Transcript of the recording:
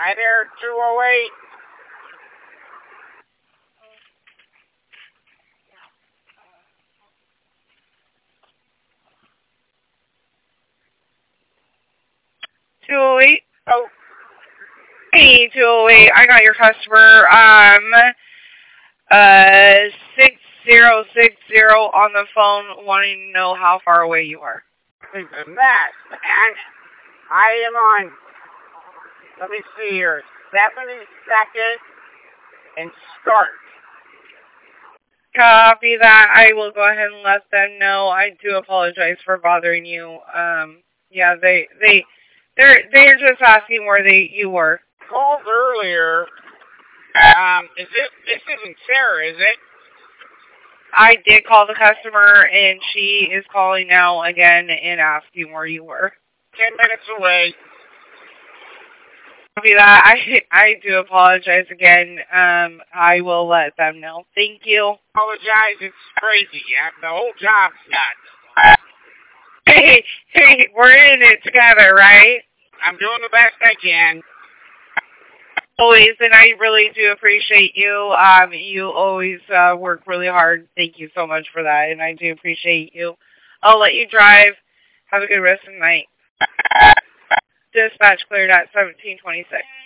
Hi there, 208. Oh, Hey, 208. I got your customer. 6060 on the phone, wanting to know how far away you are. this is that. And I am on, let me see here, 72nd and start. Copy that. I will go ahead and let them know. I do apologize for bothering you. Yeah, they're just asking where you were. Called earlier. This isn't Sarah, is it? I did call the customer, and she is calling now again and asking where you were. 10 minutes away. Copy that. I do apologize again. I will let them know. Thank you. Apologize, it's crazy. Yeah, the whole job's done. Hey, we're in it together, right? I'm doing the best I can. Always, and I really do appreciate you. You always work really hard. Thank you so much for that, and I do appreciate you. I'll let you drive. Have a good rest of the night. Dispatch cleared at 1726.